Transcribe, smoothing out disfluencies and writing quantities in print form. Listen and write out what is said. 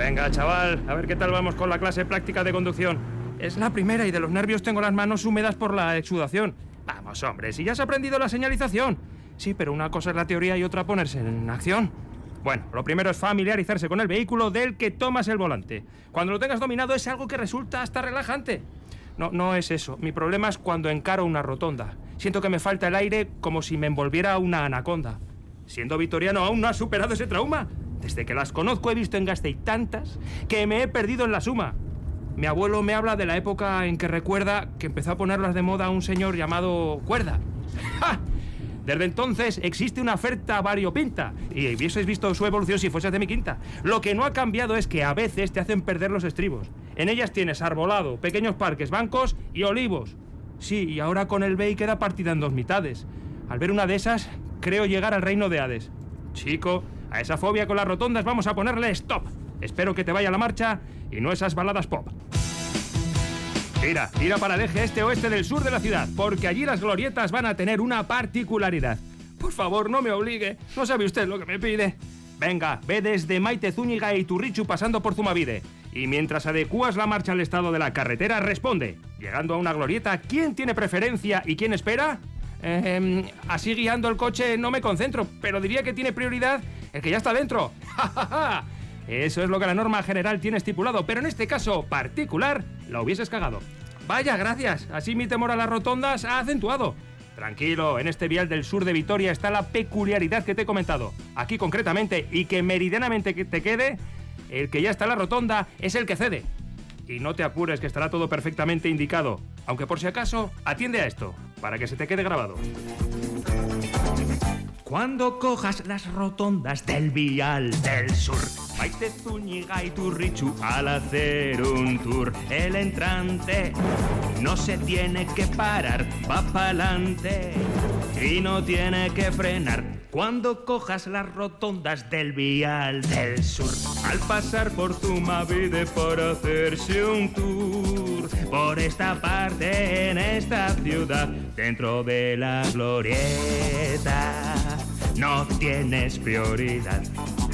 Venga, chaval, a ver qué tal vamos con la clase práctica de conducción. Es la primera y de los nervios tengo las manos húmedas por la exudación. Vamos, hombre, si ya has aprendido la señalización. Sí, pero una cosa es la teoría y otra ponerse en acción. Bueno, lo primero es familiarizarse con el vehículo del que tomas el volante. Cuando lo tengas dominado es algo que resulta hasta relajante. No es eso. Mi problema es cuando encaro una rotonda. Siento que me falta el aire como si me envolviera una anaconda. Siendo vitoriano, aún no has superado ese trauma. Desde que las conozco he visto en Gasteiz tantas que me he perdido en la suma. Mi abuelo me habla de la época en que recuerda que empezó a ponerlas de moda un señor llamado Cuerda. ¡Ja! Desde entonces existe una oferta variopinta y hubieses visto su evolución si fueses de mi quinta. Lo que no ha cambiado es que a veces te hacen perder los estribos. En ellas tienes arbolado, pequeños parques, bancos y olivos. Sí, y ahora con el BEI queda partida en dos mitades. Al ver una de esas, creo llegar al reino de Hades. Chico, a esa fobia con las rotondas vamos a ponerle stop. Espero que te vaya la marcha y no esas baladas pop. Tira para el eje este-oeste del sur de la ciudad, porque allí las glorietas van a tener una particularidad. Por favor, no me obligue, no sabe usted lo que me pide. Venga, ve desde Maite Zúñiga e Iturrichu pasando por Zumabide. Y mientras adecuas la marcha al estado de la carretera, responde. Llegando a una glorieta, ¿quién tiene preferencia y quién espera? Así guiando el coche no me concentro, pero diría que tiene prioridad el que ya está dentro. ¡Ja, ja, ja! Eso es lo que la norma general tiene estipulado, pero en este caso particular la hubieses cagado. Vaya, gracias. Así mi temor a las rotondas ha acentuado. Tranquilo, en este vial del sur de Vitoria está la peculiaridad que te he comentado. Aquí concretamente, y que meridianamente te quede, el que ya está en la rotonda es el que cede. Y no te apures, que estará todo perfectamente indicado. Aunque por si acaso, atiende a esto, para que se te quede grabado. Cuando cojas las rotondas del vial del sur, Maite Zúñiga y Iturrichu al hacer un tour, el entrante no se tiene que parar, va pa'lante y no tiene que frenar. Cuando cojas las rotondas del vial del sur, al pasar por Zumabide para hacerse un tour por esta parte en esta ciudad, dentro de la glorieta, no tienes prioridad.